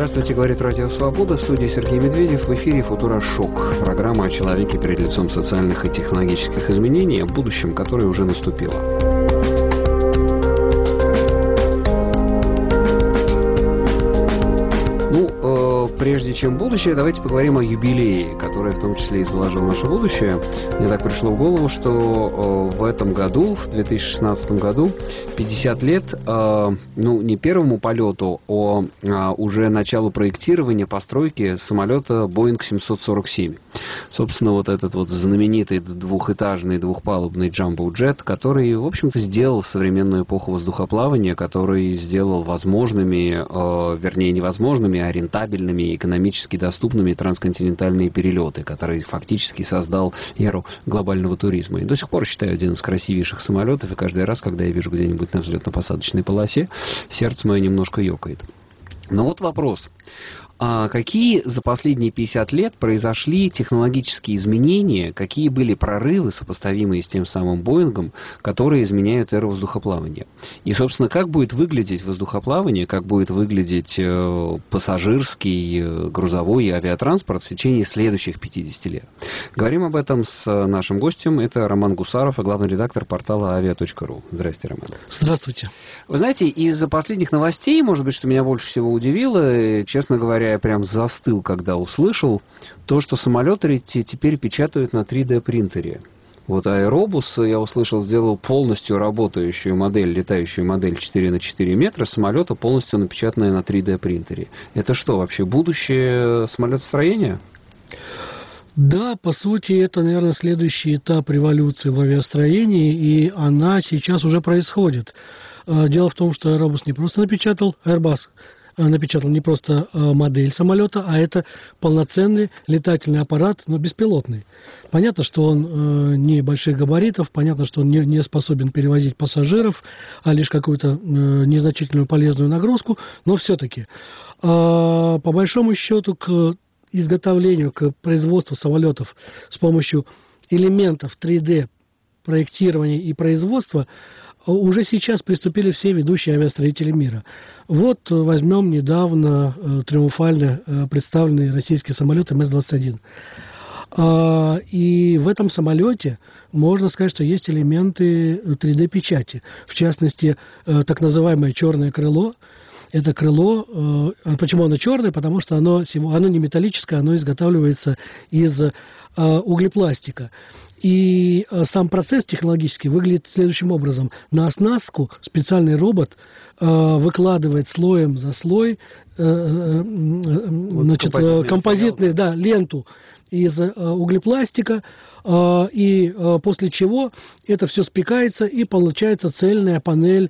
Здравствуйте, говорит Радио Свобода, в студии Сергей Медведев, в эфире «Футура-шок», программа о человеке перед лицом социальных и технологических изменений, о будущем, которое уже наступило. Прежде чем будущее, давайте поговорим о юбилее, который в том числе и заложил наше будущее. Мне так пришло в голову, что в этом году, в 2016 году, 50 лет, не первому полету, а уже началу проектирования, постройки самолета Boeing 747. Собственно, вот этот вот знаменитый двухэтажный, двухпалубный джамбо-джет, который, в общем-то, сделал современную эпоху воздухоплавания, который сделал возможными, вернее, невозможными, а рентабельными, экономически доступными трансконтинентальные перелеты, который фактически создал эру глобального туризма. И до сих пор считаю один из красивейших самолетов, и каждый раз, когда я вижу где-нибудь на взлетно-посадочной полосе, сердце мое немножко ёкает. Но вот вопрос. Какие за последние 50 лет произошли технологические изменения, какие были прорывы, сопоставимые с тем самым Боингом, которые изменяют эру воздухоплавания? И, собственно, как будет выглядеть воздухоплавание, как будет выглядеть пассажирский, грузовой и авиатранспорт в течение следующих 50 лет? Говорим об этом с нашим гостем. Это Роман Гусаров, главный редактор портала avia.ru. Здрасте, Роман. Здравствуйте. Вы знаете, из последних новостей, может быть, что меня больше всего удивило, честно говоря, я прям застыл, когда услышал то, что самолеты теперь печатают на 3D-принтере. Вот Аэробус, я услышал, сделал полностью работающую модель, летающую модель 4 на 4 метра самолета, полностью напечатанная на 3D-принтере. Это что, вообще будущее самолетостроения? Да, по сути, это, наверное, следующий этап революции в авиастроении, и она сейчас уже происходит. Дело в том, что Airbus не просто напечатал, Airbus напечатал не просто модель самолета, а это полноценный летательный аппарат, но беспилотный. Понятно, что он не больших габаритов, понятно, что он не способен перевозить пассажиров, а лишь какую-то незначительную полезную нагрузку, но все-таки, по большому счету, к изготовлению, к производству самолетов с помощью элементов 3D проектирования и производства уже сейчас приступили все ведущие авиастроители мира. Вот возьмем недавно триумфально представленный российский самолет МС-21. И в этом самолете можно сказать, что есть элементы 3D-печати. В частности, так называемое черное крыло. Это крыло, почему оно черное? Потому что оно не металлическое, оно изготавливается из углепластика. И сам процесс технологический выглядит следующим образом. На оснастку специальный робот выкладывает слоем за слой композитную ленту из углепластика, и после чего это все спекается, и получается цельная панель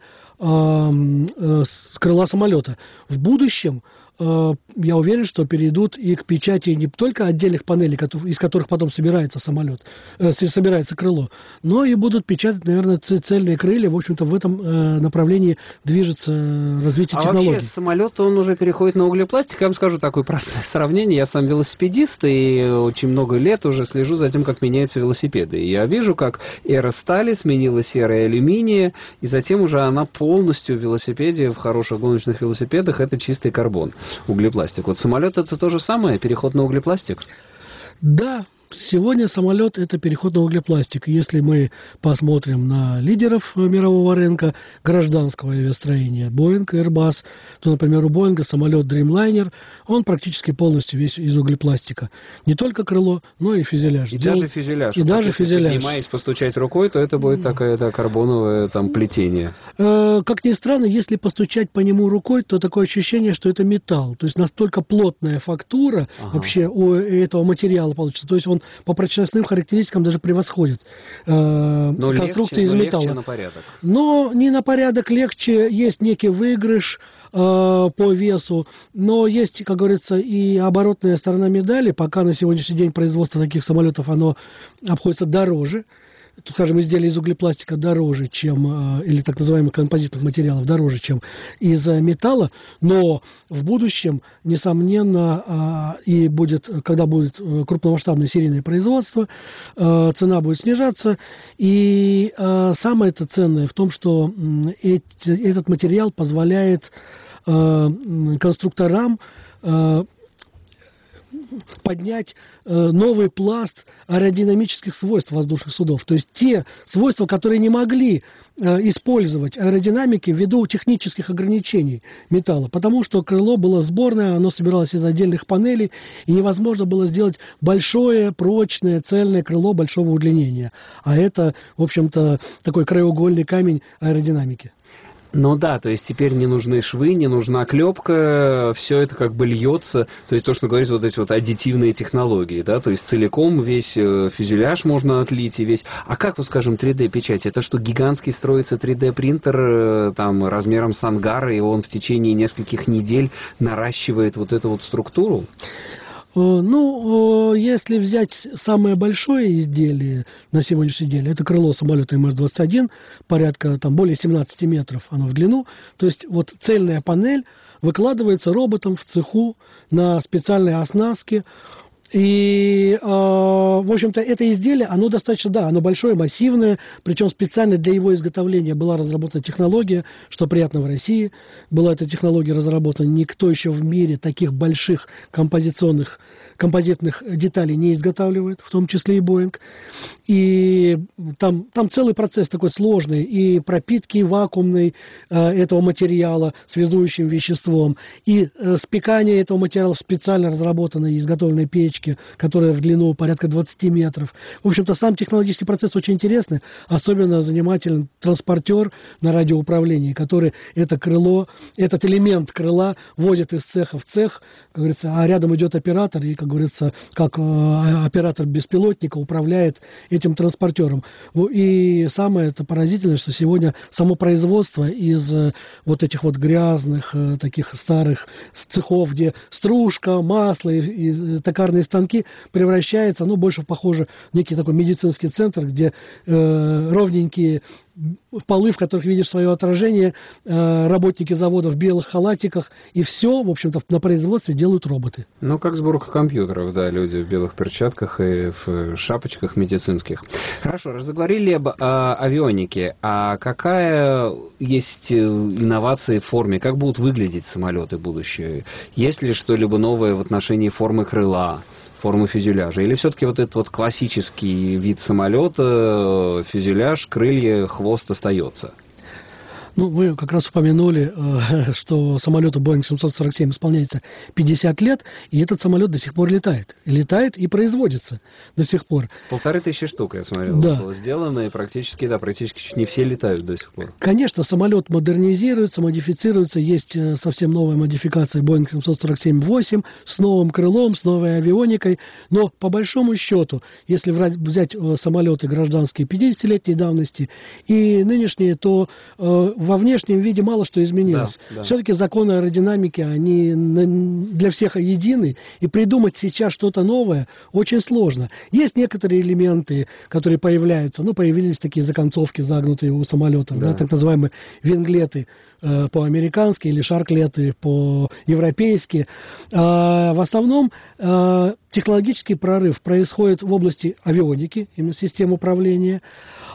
с крыла самолета. В будущем я уверен, что перейдут и к печати не только отдельных панелей, из которых потом собирается самолет, собирается крыло, но и будут печатать, наверное, цельные крылья. В общем-то, в этом направлении движется развитие технологий. А вообще самолет, он уже переходит на углепластик. Я вам скажу такое простое сравнение. Я сам велосипедист, и очень много лет уже слежу за тем, как меняются велосипеды. И я вижу, как эра стали сменилась эрой алюминия, и затем уже она полностью в велосипеде, в хороших гоночных велосипедах, это чистый карбон. Углепластик. Вот самолет это то же самое, переход на углепластик? Да, сегодня самолет это переход на углепластик. Если мы посмотрим на лидеров мирового рынка гражданского авиастроения, Boeing, Airbus, то, например, у Boeing самолет Dreamliner, он практически полностью весь из углепластика. Не только крыло, но и фюзеляж. Даже фюзеляж. И даже фюзеляж. Если поднимаясь, постучать рукой, то это будет такое карбоновое плетение. Как ни странно, если постучать по нему рукой, то такое ощущение, что это металл. То есть настолько плотная фактура вообще у этого материала получится. То есть он по прочностным характеристикам даже превосходит конструкции из металла. Легче на порядок. Но не на порядок легче, есть некий выигрыш по весу, но есть, как говорится, и оборотная сторона медали. Пока на сегодняшний день производство таких самолетов, оно обходится дороже. Скажем, изделия из углепластика дороже, чем, или так называемых композитных материалов дороже, чем из металла, но в будущем, несомненно, и будет, когда будет крупномасштабное серийное производство, цена будет снижаться, и самое это ценное в том, что этот материал позволяет конструкторам поднять новый пласт аэродинамических свойств воздушных судов. То есть те свойства, которые не могли использовать аэродинамики ввиду технических ограничений металла. Потому что крыло было сборное, оно собиралось из отдельных панелей, и невозможно было сделать большое, прочное, цельное крыло большого удлинения. А это, в общем-то, такой краеугольный камень аэродинамики. Ну да, то есть теперь не нужны швы, не нужна клепка, все это как бы льется, то есть то, что говорится, вот эти вот аддитивные технологии, да, то есть целиком весь фюзеляж можно отлить и весь... А как, вот скажем, 3D-печать? Это что, гигантский строится 3D-принтер там размером с ангар, и он в течение нескольких недель наращивает вот эту вот структуру? Ну, если взять самое большое изделие на сегодняшний день, это крыло самолета МС-21, порядка там более 17 метров оно в длину. То есть вот цельная панель выкладывается роботом в цеху на специальной оснастке. И, в общем-то, это изделие, оно достаточно, да, оно большое, массивное, причем специально для его изготовления была разработана технология, что приятно в России. Была эта технология разработана, никто еще в мире таких больших композитных деталей не изготавливает, в том числе и Boeing. И там целый процесс такой сложный, и пропитки вакуумной этого материала связующим веществом, и спекание этого материала в специально разработанной и изготовленной печке, которая в длину порядка 20 метров. В общем-то, сам технологический процесс очень интересный, особенно занимателен транспортер на радиоуправлении, который это крыло, этот элемент крыла возит из цеха в цех, как говорится, а рядом идет оператор, и, как говорится, как оператор беспилотника управляет этим транспортером. И самое это поразительное, что сегодня само производство из вот этих вот грязных, таких старых цехов, где стружка, масло и токарные станки превращается, ну, больше похоже в некий такой медицинский центр, где ровненькие полы, в которых видишь свое отражение, работники завода в белых халатиках, и все, в общем-то, на производстве делают роботы. Ну, как сборка компьютеров, да, люди в белых перчатках и в шапочках медицинских. Хорошо, разговорили об авионике. А какая есть инновация в форме? Как будут выглядеть самолеты будущее? Есть ли что-либо новое в отношении формы крыла, формы фюзеляжа? Или все-таки вот этот вот классический вид самолета, фюзеляж, крылья, хвост остается? Ну, вы как раз упомянули, что самолету Boeing 747 исполняется 50 лет, и этот самолет до сих пор летает. Летает и производится до сих пор. 1500 штук, я смотрел, да, было сделано, и практически чуть не все летают до сих пор. Конечно, самолет модернизируется, модифицируется. Есть совсем новая модификация Boeing 747-8 с новым крылом, с новой авионикой. Но, по большому счету, если взять самолеты гражданские 50-летней давности и нынешние, то во внешнем виде мало что изменилось. Да, да. Все-таки законы аэродинамики, они для всех едины, и придумать сейчас что-то новое очень сложно. Есть некоторые элементы, которые появляются, ну, появились такие законцовки загнутые у самолетов, да, так называемые винглеты по-американски или шарклеты по-европейски. В основном технологический прорыв происходит в области авионики, именно систем управления,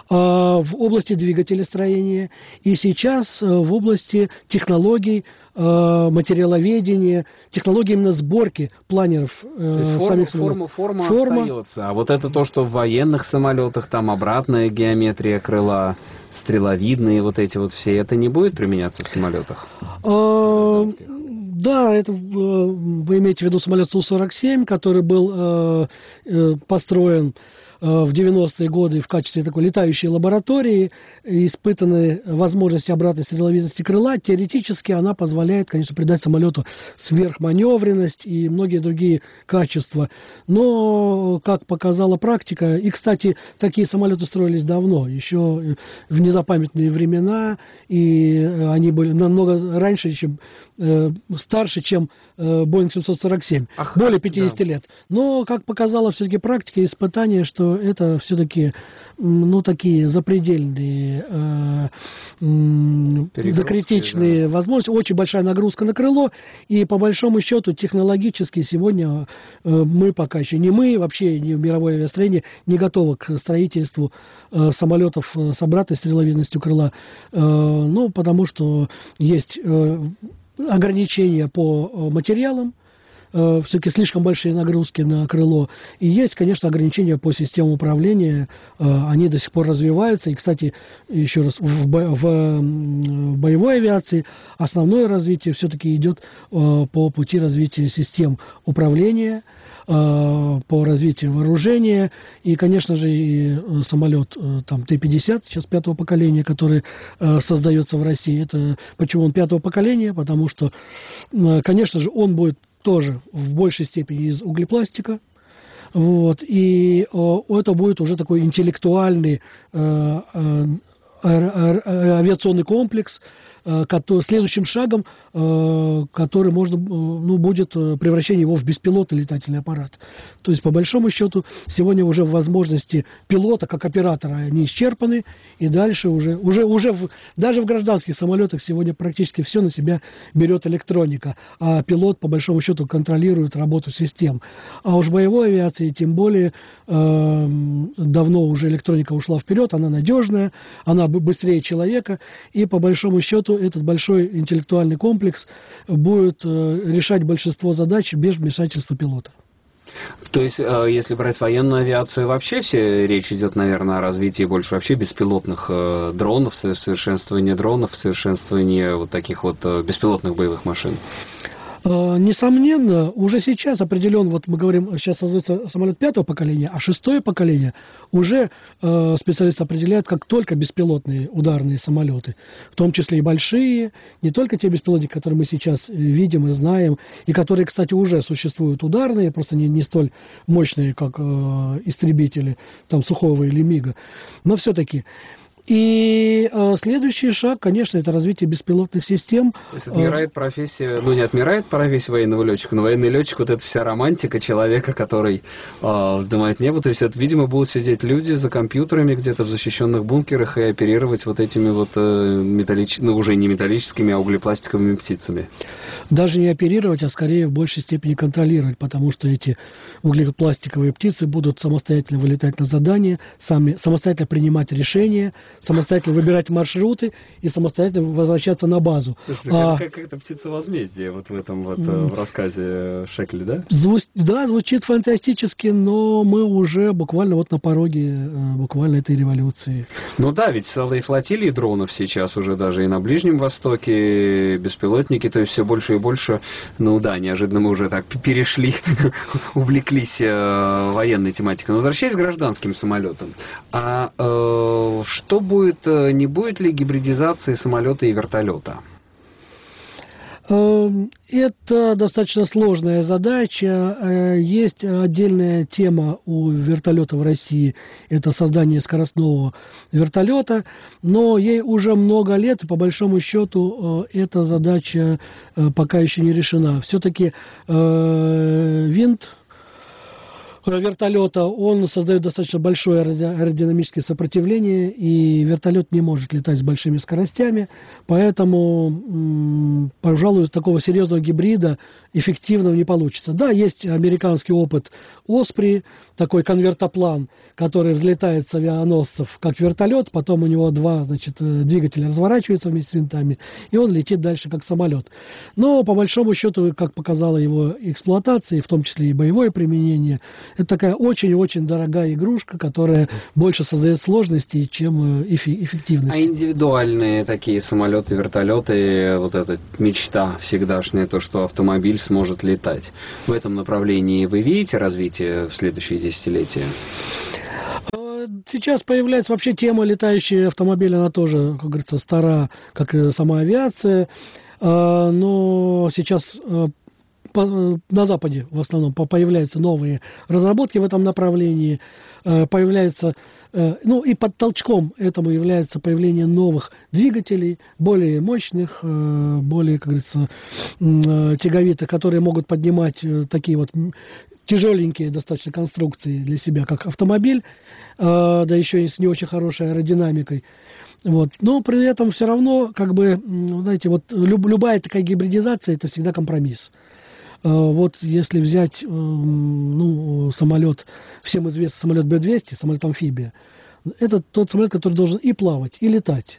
в области двигателестроения и сейчас в области технологий материаловедения, технологий именно сборки планеров самих самолетов. Форма остается, а вот это то, что в военных самолетах, там обратная геометрия крыла, стреловидные вот эти вот все, это не будет применяться в самолетах? Да, это вы имеете в виду самолет Су-47, который был построен в 90-е годы в качестве такой летающей лаборатории, испытаны возможности обратной стреловидности крыла. Теоретически она позволяет, конечно, придать самолету сверхманевренность и многие другие качества. Но, как показала практика, и, кстати, такие самолеты строились давно, еще в незапамятные времена, и они были намного раньше, чем старше, чем Boeing 747, более 50 лет. Но, как показала все-таки практика и испытания, что это все-таки, ну, такие запредельные, закритичные возможности, очень большая нагрузка на крыло, и по большому счету технологически сегодня мы пока еще, не мы, вообще не мировое авиастроение, не готовы к строительству самолетов с обратной стреловидностью крыла, ну, потому что есть ограничения по материалам, все-таки слишком большие нагрузки на крыло. И есть, конечно, ограничения по системам управления. Они до сих пор развиваются. И, кстати, еще раз, в боевой авиации основное развитие все-таки идет по пути развития систем управления, по развитию вооружения. И, конечно же, и самолет там, Т-50, сейчас пятого поколения, который создается в России. Это почему он пятого поколения? Потому что, конечно же, он будет тоже в большей степени из углепластика. Вот, и это будет уже такой интеллектуальный авиационный комплекс, следующим шагом, который можно, будет превращение его в беспилотный летательный аппарат. То есть, по большому счету, сегодня уже возможности пилота, как оператора, они исчерпаны, и дальше даже в гражданских самолетах сегодня практически все на себя берет электроника, а пилот, по большому счету, контролирует работу систем. А уж в боевой авиации, тем более, давно уже электроника ушла вперед, она надежная, она быстрее человека, и, по большому счету, этот большой интеллектуальный комплекс будет решать большинство задач без вмешательства пилота. То есть, если брать военную авиацию, вообще речь идет, наверное, о развитии больше вообще беспилотных дронов, совершенствовании дронов, совершенствовании вот таких вот беспилотных боевых машин? Несомненно, уже сейчас определен, вот мы говорим, сейчас создается самолет пятого поколения, а шестое поколение уже специалисты определяют как только беспилотные ударные самолеты, в том числе и большие, не только те беспилотники, которые мы сейчас видим и знаем, и которые, кстати, уже существуют ударные, просто не столь мощные, как истребители там Сухого или Мига, но все-таки. И следующий шаг, конечно, это развитие беспилотных систем. То есть отмирает профессия, не отмирает профессия военного летчика, но военный летчик, вот эта вся романтика человека, который вздымает небо, то есть это, видимо, будут сидеть люди за компьютерами где-то в защищенных бункерах и оперировать вот этими вот уже не металлическими, а углепластиковыми птицами. Даже не оперировать, а скорее в большей степени контролировать, потому что эти углепластиковые птицы будут самостоятельно вылетать на задание, самостоятельно принимать решения, самостоятельно выбирать маршруты и самостоятельно возвращаться на базу. Как это птица возмездия вот в этом вот в рассказе Шекли, да? Да, звучит фантастически, но мы уже буквально вот на пороге буквально этой революции. Ну да, ведь целые флотилии дронов сейчас уже даже и на Ближнем Востоке, беспилотники, то есть все больше и больше, неожиданно мы уже так перешли, увлеклись военной тематикой. Но возвращаясь к гражданским самолетам, что будет, не будет ли гибридизации самолета и вертолета? Это достаточно сложная задача. Есть отдельная тема у вертолета в России. Это создание скоростного вертолета. Но ей уже много лет, и по большому счету эта задача пока еще не решена. Все-таки винт вертолета, он создает достаточно большое аэродинамическое сопротивление, и вертолет не может летать с большими скоростями, поэтому, пожалуй, такого серьезного гибрида эффективного не получится. Да, есть американский опыт Оспри, такой конвертоплан, который взлетает с авианосцев как вертолет, потом у него два, двигателя разворачиваются вместе с винтами, и он летит дальше как самолет. Но, по большому счету, как показала его эксплуатация, в том числе и боевое применение, это такая очень-очень дорогая игрушка, которая больше создает сложностей, чем эффективности. А индивидуальные такие самолеты, вертолеты, вот эта мечта всегдашняя, то, что автомобиль сможет летать. В этом направлении вы видите развитие в следующие десятилетия? Сейчас появляется вообще тема летающие автомобили, она тоже, как говорится, стара, как и сама авиация, но сейчас на Западе в основном появляются новые разработки в этом направлении, появляются, и под толчком этому является появление новых двигателей, более мощных, более, как говорится, тяговитых, которые могут поднимать такие вот тяжеленькие достаточно конструкции для себя, как автомобиль, да еще и с не очень хорошей аэродинамикой. Вот. Но при этом все равно, знаете, вот любая такая гибридизация – это всегда компромисс. Вот если взять самолет, всем известный самолет Б-200, самолет-амфибия, это тот самолет, который должен и плавать, и летать.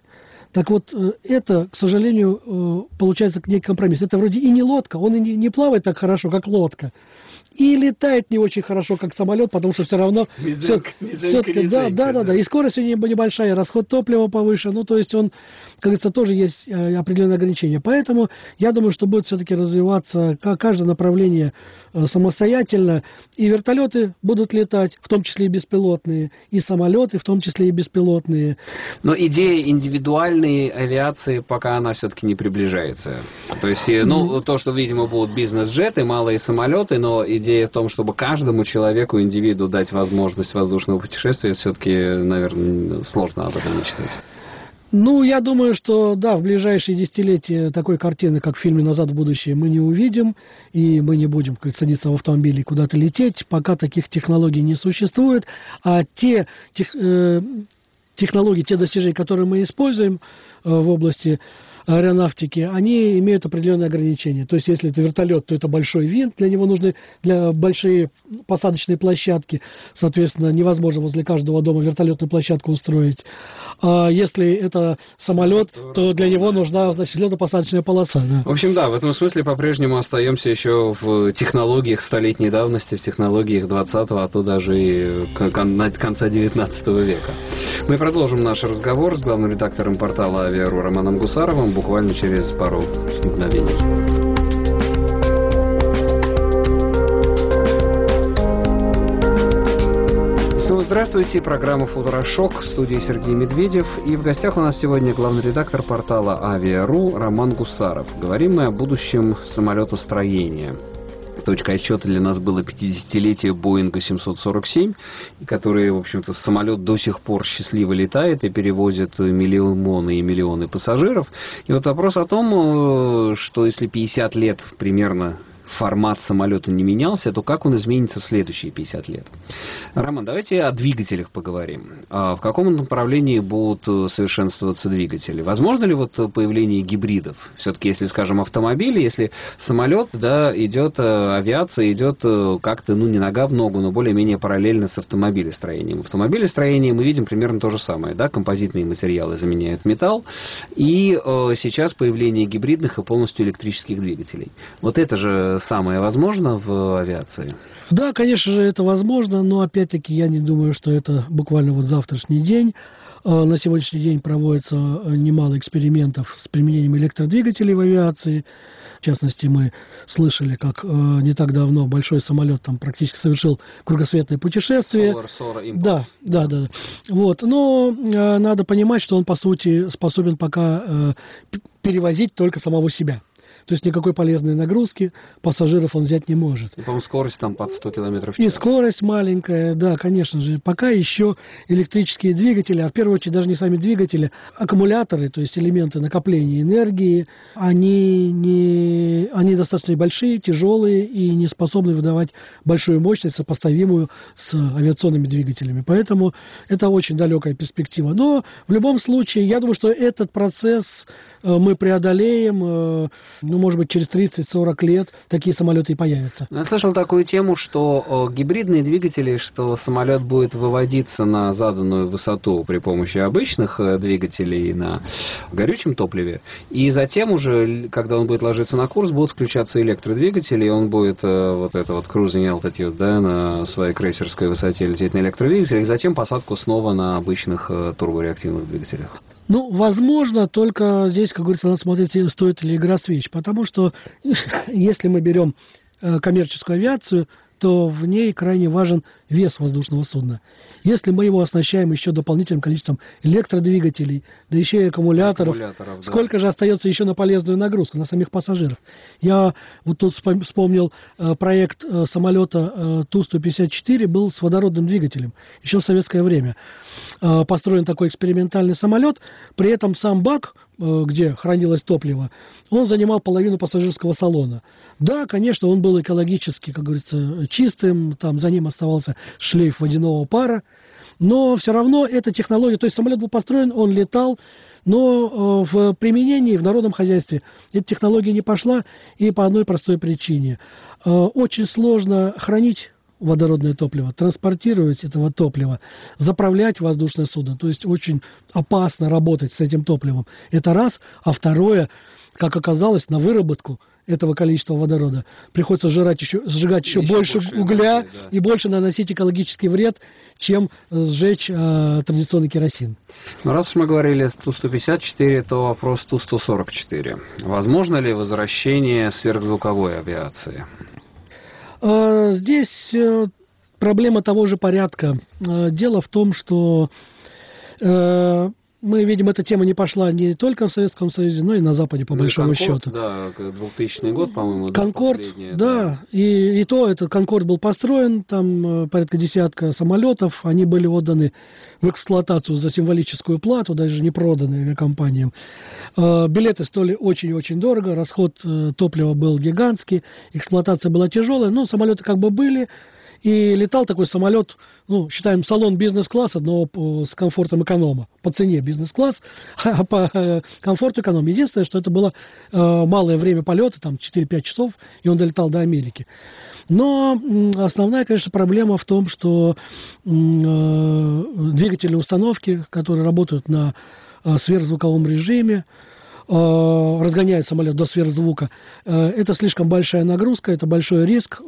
Так вот, это, к сожалению, получается некий компромисс. Это вроде и не лодка, он и не плавает так хорошо, как лодка, и летает не очень хорошо, как самолет, потому что все равно... Все-таки, да. И скорость у него небольшая, расход топлива повыше. Ну, то есть он, как говорится, тоже есть определенные ограничения. Поэтому я думаю, что будет все-таки развиваться каждое направление самостоятельно. И вертолеты будут летать, в том числе и беспилотные, и самолеты, в том числе и беспилотные. Но идея индивидуальной авиации пока она все-таки не приближается. То есть, ну, то, что, видимо, будут бизнес-джеты, малые самолеты, но идея в том, чтобы каждому человеку, индивиду дать возможность воздушного путешествия, все-таки, наверное, сложно об этом мечтать. Ну, я думаю, что, да, в ближайшие десятилетия такой картины, как в фильме «Назад в будущее», мы не увидим, и мы не будем, как говорится, садиться в автомобиль и куда-то лететь, пока таких технологий не существует, а те технологии, те достижения, которые мы используем в области аэронавтики, они имеют определенные ограничения. То есть, если это вертолет, то это большой винт, для него нужны большие посадочные площадки. Соответственно, невозможно возле каждого дома вертолетную площадку устроить. А если это самолет, то для него нужна, значит, взлетно-посадочная полоса. Да. В общем, да, в этом смысле по-прежнему остаемся еще в технологиях столетней давности, в технологиях 20-го, а то даже и конца 19 века. Мы продолжим наш разговор с главным редактором портала «Авиа.ру» Романом Гусаровым буквально через пару мгновений. Здравствуйте, программа «Футурошок», в студии Сергей Медведев. И в гостях у нас сегодня главный редактор портала «Авиа.ру» Роман Гусаров. Говорим мы о будущем самолетостроения. Точкой отсчета для нас было 50-летие Боинга 747, который, в общем-то, самолет до сих пор счастливо летает и перевозит миллионы и миллионы пассажиров. И вот вопрос о том, что если 50 лет примерно формат самолета не менялся, то как он изменится в следующие 50 лет? Роман, давайте о двигателях поговорим. В каком направлении будут совершенствоваться двигатели? Возможно ли вот появление гибридов? Все-таки, если, скажем, автомобили, если самолет, да, идет, авиация идет как-то, ну, не нога в ногу, но более-менее параллельно с автомобилестроением. В автомобилестроении мы видим примерно то же самое, да, композитные материалы заменяют металл, и сейчас появление гибридных и полностью электрических двигателей. Вот это же самое возможно в авиации? Да, конечно же, это возможно, но опять-таки я не думаю, что это буквально вот завтрашний день. На сегодняшний день проводится немало экспериментов с применением электродвигателей в авиации. В частности, мы слышали, как не так давно большой самолет там практически совершил кругосветное путешествие. Solar Impulse. Да. Вот. Но надо понимать, что он, по сути, способен пока перевозить только самого себя. То есть никакой полезной нагрузки пассажиров он взять не может. И, по-моему, скорость там под 100 км в час. И скорость маленькая, да, конечно же. Пока еще электрические двигатели, а в первую очередь даже не сами двигатели, аккумуляторы, то есть элементы накопления энергии, они достаточно большие, тяжелые и не способны выдавать большую мощность, сопоставимую с авиационными двигателями. Поэтому это очень далекая перспектива. Но в любом случае, я думаю, что этот процесс мы преодолеем, может быть, через 30-40 лет такие самолеты и появятся. Я слышал такую тему, что гибридные двигатели, что самолет будет выводиться на заданную высоту при помощи обычных двигателей на горючем топливе, и затем уже, когда он будет ложиться на курс, будут включаться электродвигатели, и он будет вот это вот cruising altitude, да, на своей крейсерской высоте лететь на электродвигателях, и затем посадку снова на обычных турбореактивных двигателях. Ну, возможно, только здесь, как говорится, надо смотреть, стоит ли игра свеч. Потому что, если мы берем коммерческую авиацию, то в ней крайне важен вес воздушного судна. Если мы его оснащаем еще дополнительным количеством электродвигателей, да еще и аккумуляторов, сколько же остается еще на полезную нагрузку, на самих пассажиров? Я вот тут вспомнил проект самолета Ту-154, был с водородным двигателем, еще в советское время. Построен такой экспериментальный самолет, при этом сам бак, где хранилось топливо, он занимал половину пассажирского салона. Да, конечно, он был экологически, как говорится, чистым, там за ним оставался шлейф водяного пара, но все равно эта технология, то есть самолет был построен, он летал, но в применении, в народном хозяйстве эта технология не пошла, и по одной простой причине. Очень сложно хранить водородное топливо, транспортировать этого топлива, заправлять воздушное судно. То есть очень опасно работать с этим топливом. Это раз. А второе, как оказалось, на выработку этого количества водорода приходится сжигать еще больше угля, да, и больше наносить экологический вред, чем сжечь традиционный керосин. Ну, раз уж мы говорили о Ту-154, то вопрос Ту-144. Возможно ли возвращение сверхзвуковой авиации? Здесь проблема того же порядка. Дело в том, что мы видим, эта тема не пошла не только в Советском Союзе, но и на Западе, по большому счету. Да, 2000 год, по-моему, Конкорд, да. И то, этот Конкорд был построен, там порядка десятка самолетов, они были отданы в эксплуатацию за символическую плату, даже не проданы авиакомпаниям. Билеты стоили очень-очень дорого, расход топлива был гигантский, эксплуатация была тяжелая, но самолеты как бы были. И летал такой самолет, ну, считаем, салон бизнес-класса, но с комфортом эконома. По цене бизнес-класс, а по комфорту эконом. Единственное, что это было малое время полета, там 4-5 часов, и он долетал до Америки. Но основная, конечно, проблема в том, что двигатели установки, которые работают на сверхзвуковом режиме, разгоняет самолет до сверхзвука. Это слишком большая нагрузка, это большой риск.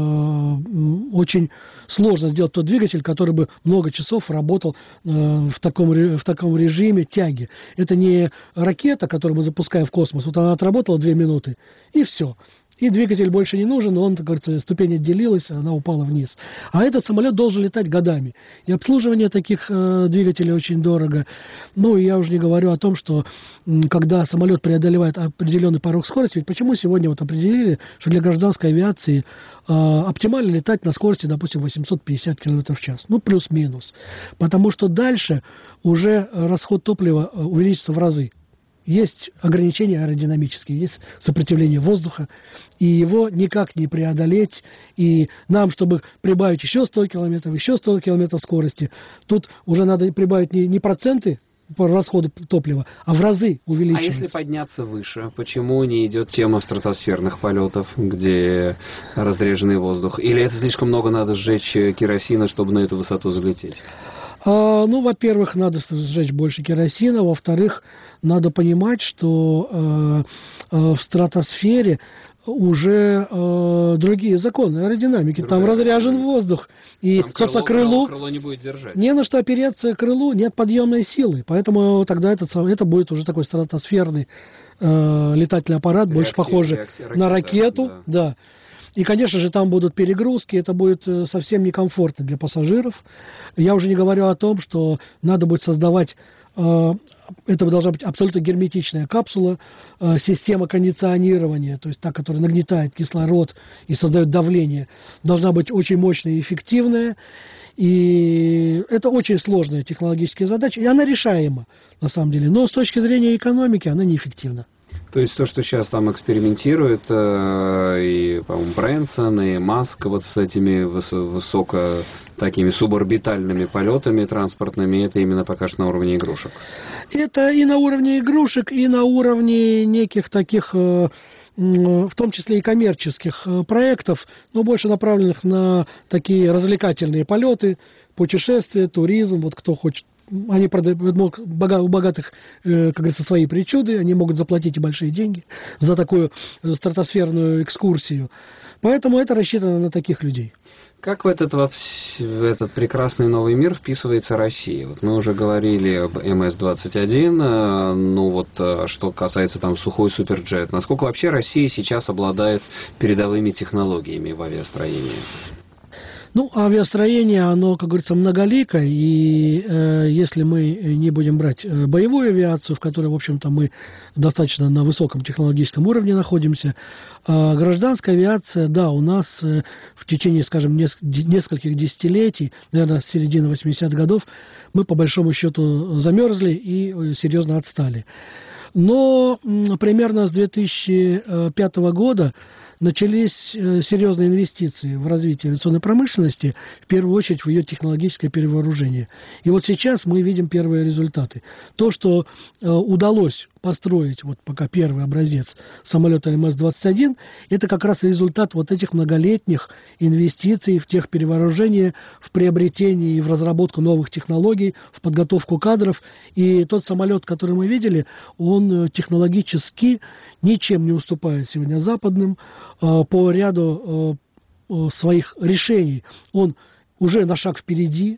Очень сложно сделать тот двигатель, который бы много часов работал в таком режиме тяги. Это не ракета, которую мы запускаем в космос. Вот она отработала 2 минуты, и все. И двигатель больше не нужен, он, так говорится, ступень отделилась, она упала вниз. А этот самолет должен летать годами. И обслуживание таких двигателей очень дорого. Ну, и я уже не говорю о том, что когда самолет преодолевает определенный порог скорости, ведь почему сегодня вот определили, что для гражданской авиации оптимально летать на скорости, допустим, 850 км в час. Ну, плюс-минус. Потому что дальше уже расход топлива увеличится в разы. Есть ограничения аэродинамические, есть сопротивление воздуха, и его никак не преодолеть. И нам, чтобы прибавить еще 100 километров скорости, тут уже надо прибавить не проценты по расходу топлива, а в разы увеличивать. А если подняться выше, почему не идет тема стратосферных полетов, где разреженный воздух? Или это слишком много надо сжечь керосина, чтобы на эту высоту залететь? Ну, во-первых, надо сжечь больше керосина, во-вторых, надо понимать, что в стратосфере уже другие законы аэродинамики. Там разряжен воздух. И, собственно, крыло не будет держать. Не на что опереться крылу, нет подъемной силы. Поэтому тогда это будет уже такой стратосферный летательный аппарат, больше похожий на ракету. Да. И, конечно же, там будут перегрузки, это будет совсем некомфортно для пассажиров. Я уже не говорю о том, что надо будет создавать, это должна быть абсолютно герметичная капсула, система кондиционирования, то есть та, которая нагнетает кислород и создает давление, должна быть очень мощная и эффективная. И это очень сложная технологическая задача, и она решаема, на самом деле. Но с точки зрения экономики она неэффективна. То есть то, что сейчас там экспериментируют и, по-моему, Брэнсон, и Маск вот с этими высоко такими суборбитальными полетами транспортными, это именно пока что на уровне игрушек? Это и на уровне игрушек, и на уровне неких таких, в том числе и коммерческих проектов, но больше направленных на такие развлекательные полеты, путешествия, туризм, вот кто хочет. Они продают, у богатых, как говорится, свои причуды, они могут заплатить и большие деньги за такую стратосферную экскурсию. Поэтому это рассчитано на таких людей. Как в этот прекрасный новый мир вписывается Россия? Вот мы уже говорили об МС-21, ну вот что касается там сухой суперджет. Насколько вообще Россия сейчас обладает передовыми технологиями в авиастроении? Ну, авиастроение, оно, как говорится, многоликое, и если мы не будем брать боевую авиацию, в которой, в общем-то, мы достаточно на высоком технологическом уровне находимся, гражданская авиация, да, у нас в течение, скажем, нескольких десятилетий, наверное, с середины 80-х годов, мы, по большому счету, замерзли и серьезно отстали. Но примерно с 2005 года начались серьезные инвестиции в развитие авиационной промышленности, в первую очередь в ее технологическое перевооружение. И вот сейчас мы видим первые результаты. То, что удалось построить вот пока первый образец самолета МС-21, это как раз результат вот этих многолетних инвестиций в техперевооружение, в приобретение и в разработку новых технологий, в подготовку кадров. И тот самолет, который мы видели, он технологически ничем не уступает сегодня западным по ряду своих решений. Он уже на шаг впереди.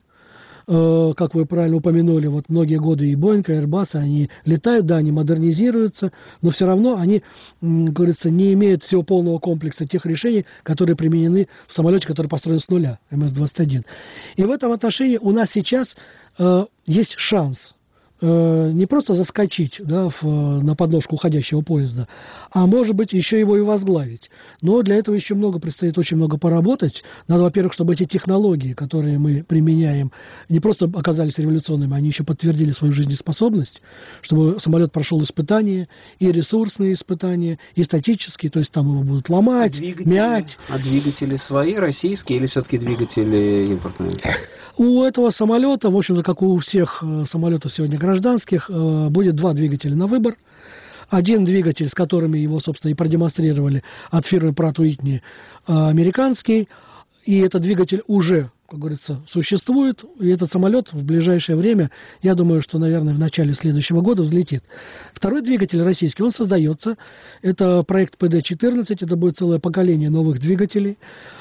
Как вы правильно упомянули, вот многие годы и Boeing, и Airbus, они летают, да, они модернизируются, но все равно они, как говорится, не имеют всего полного комплекса тех решений, которые применены в самолете, который построен с нуля, МС-21. И в этом отношении у нас сейчас есть шанс не просто заскочить, да, на подножку уходящего поезда, а может быть еще его и возглавить. Но для этого еще предстоит очень много поработать. Надо, во-первых, чтобы эти технологии, которые мы применяем, не просто оказались революционными, они еще подтвердили свою жизнеспособность, чтобы самолет прошел испытания, и ресурсные испытания, и статические, то есть там его будут ломать, мять. А двигатели свои, российские, или все-таки двигатели импортные? У этого самолета, в общем-то, как у всех самолетов сегодня гражданских, будет два двигателя на выбор. Один двигатель, с которыми его, собственно, и продемонстрировали от фирмы Pratt & Whitney, американский. И этот двигатель уже, как говорится, существует. И этот самолет в ближайшее время, я думаю, что, наверное, в начале следующего года взлетит. Второй двигатель российский, он создается. Это проект ПД-14, это будет целое поколение новых двигателей.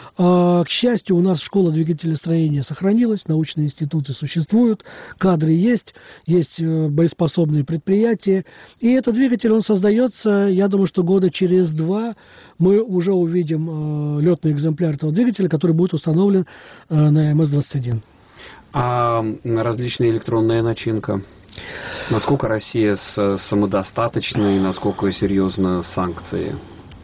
К счастью, у нас школа двигателестроения сохранилась, научные институты существуют, кадры есть боеспособные предприятия. И этот двигатель, он создается, я думаю, что года через 2 мы уже увидим летный экземпляр этого двигателя, который будет установлен на МС-21. А различная электронная начинка? Насколько Россия самодостаточна и насколько серьезны санкции?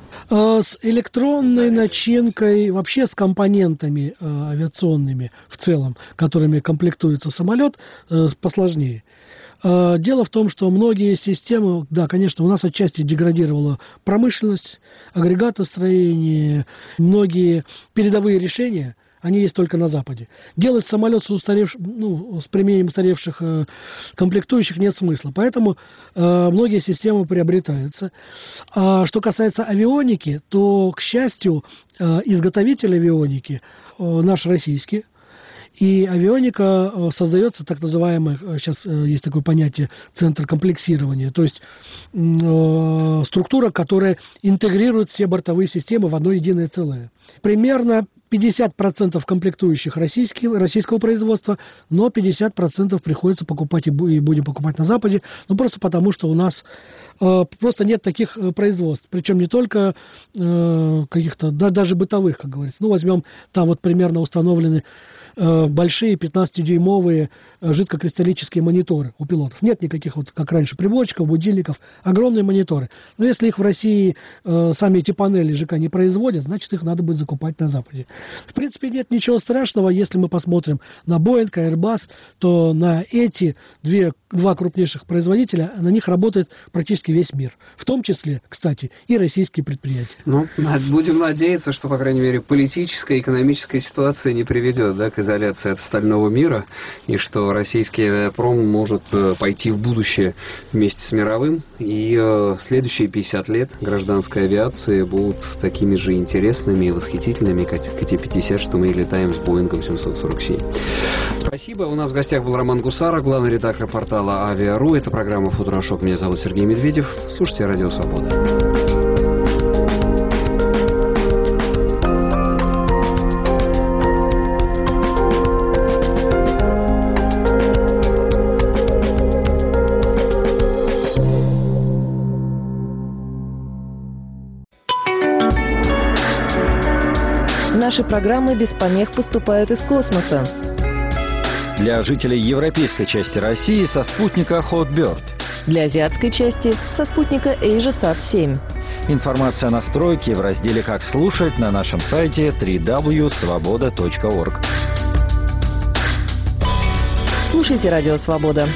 С электронной начинкой, вообще с компонентами авиационными в целом, которыми комплектуется самолет, посложнее. Дело в том, что многие системы, да, конечно, у нас отчасти деградировала промышленность, агрегатостроение, многие передовые решения, они есть только на Западе. Делать самолет с применением устаревших комплектующих нет смысла. Поэтому многие системы приобретаются. А что касается авионики, то, к счастью, изготовитель авионики наш российский. И авионика создается так называемый, сейчас есть такое понятие, центр комплексирования, то есть структура, которая интегрирует все бортовые системы в одно единое целое. Примерно 50% комплектующих российского производства, но 50% приходится покупать и будем покупать на Западе, просто потому, что у нас просто нет таких производств. Причем не только каких-то, даже бытовых, как говорится. Возьмем, там примерно установлены большие 15-дюймовые жидкокристаллические мониторы у пилотов. Нет никаких, как раньше, приводчиков, будильников, огромные мониторы. Но если их в России сами эти панели ЖК не производят, значит, их надо будет закупать на Западе. В принципе, нет ничего страшного, если мы посмотрим на Boeing, Airbus, то на эти два крупнейших производителя, на них работает практически весь мир. В том числе, кстати, и российские предприятия. Будем надеяться, что, по крайней мере, политическая и экономическая ситуация не приведет к изоляции от остального мира, и что российский авиапром может пойти в будущее вместе с мировым, и следующие 50 лет гражданской авиации будут такими же интересными и восхитительными, как эти 50, что мы летаем с Боингом 747. Спасибо. У нас в гостях был Роман Гусаров, главный редактор портала Авиа.ру. Это программа «Футурошок». Меня зовут Сергей Медведев. Слушайте Радио Свобода. Наши программы без помех поступают из космоса. Для жителей европейской части России со спутника Hotbird. Для азиатской части со спутника AsiaSat-7. Информация о настройке в разделе «Как слушать» на нашем сайте www.svoboda.org. Слушайте Радио Свобода.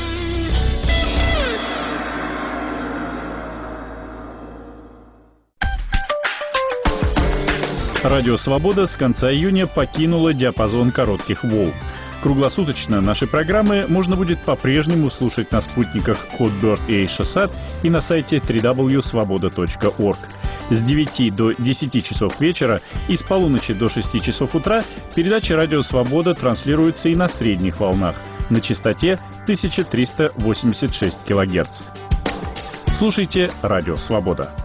Радио «Свобода» с конца июня покинула диапазон коротких волн. Круглосуточно наши программы можно будет по-прежнему слушать на спутниках Hotbird и Eutelsat и на сайте www.svoboda.org. С 9 до 10 часов вечера и с полуночи до 6 часов утра передача «Радио Свобода» транслируется и на средних волнах на частоте 1386 кГц. Слушайте «Радио Свобода».